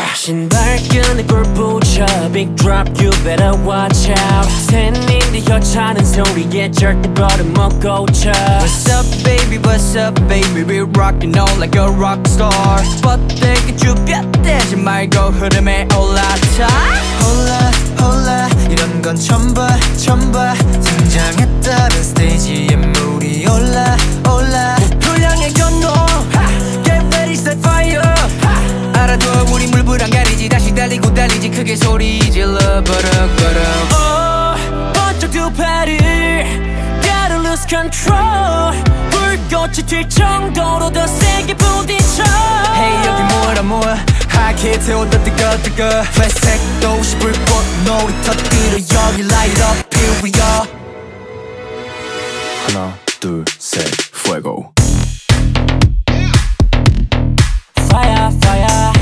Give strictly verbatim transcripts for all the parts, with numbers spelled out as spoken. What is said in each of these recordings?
신발 끈에 꿀 붙여 Big drop you better watch out 샌인데 여차는 소리에 절대 버릇 못 고쳐 What's up baby what's up baby We rockin' on like a rock star 뻗대기 쭈뼛대지 말고 흐름에 올라타 Hola hola 이런 건 처음 봐 처음 봐 등장했다는 스테이지에 물이 올라 올라 목표 향해 건너 Get ready set fire 알아둬 우리 물불안 가리지 다시 달리고 달리지 크게 소리 질러 버럭버럭 Oh 번쩍 두 팔을 Gotta lose control 불꽃이 튈 정도로 더 세게 부딪혀 Hey 여기 뭐라 뭐야 하게 태워다 뜨거 뜨거 회색 도시 불꽃 놀이 터뜨려 여기 light up here we are 하나 둘 셋 fuego Fire fire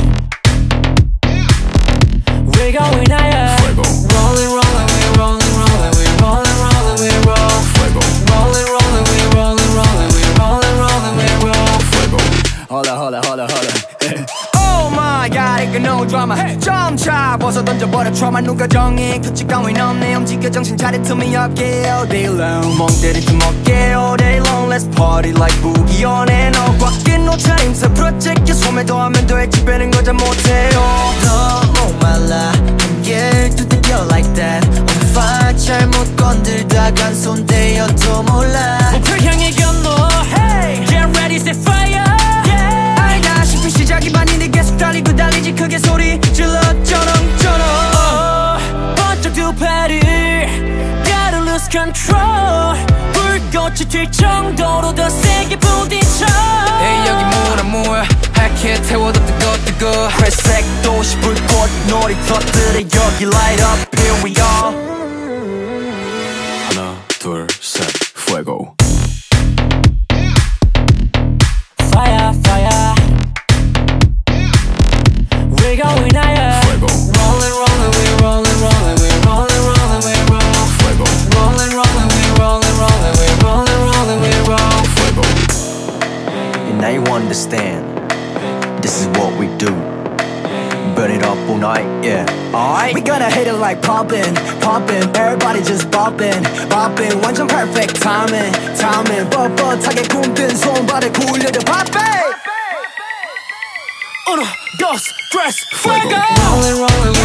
We're going higher fuego Rolling rolling we rolling rolling we rolling rolling we roll fuego Rolling rolling we rolling rolling we rolling rolling we roll fuego Hold up hold up hold up hold up Oh my god 이거 no drama 점차 벗어 던져버려 trauma 누가 정해 규칙 따윈 없네 움직여 정신 차려 turn me up yeah all day long 멍 때릴 틈 없게 all day long Let's party like boogie on and on 꽉 낀 옷차림새 프로젝트 소매 더하면 될지 빼는 거 잘 못해요 너 목말라 한결 뛰어 like that On fire 잘못 건들다간 손 대여도 몰라 목표 향해 건너 Hey Get ready set fire 알다 싶은 시작이 반인데 계속 달리고 달리지 크게 소리 질러 쩌렁쩌렁 oh, 번쩍 두 팔을 Gotta lose control 불꽃이 튈 정도로 더 세게 부딪혀 에이 여기 뭐라 뭐야 하얗게 태워도 뜨거 뜨거 회색 도시 불꽃 놀이 터뜨려 여기 light up here we are 하나 둘 셋 fuego Fire fire We're going higher fuego Rolling rolling we rolling rolling we rolling rolling we roll fuego Rolling rolling we rolling rolling we rolling rolling we roll fuego And now you understand This is what we do Burn it up all night, yeah Alright We gonna hit it like pumping, pumping Everybody just bumping, bumping 완전 perfect timing, timing 뻣뻣하게 굽힌 손발에 굴려도 바삐 Uno, dos, tres, fuego Rolling rolling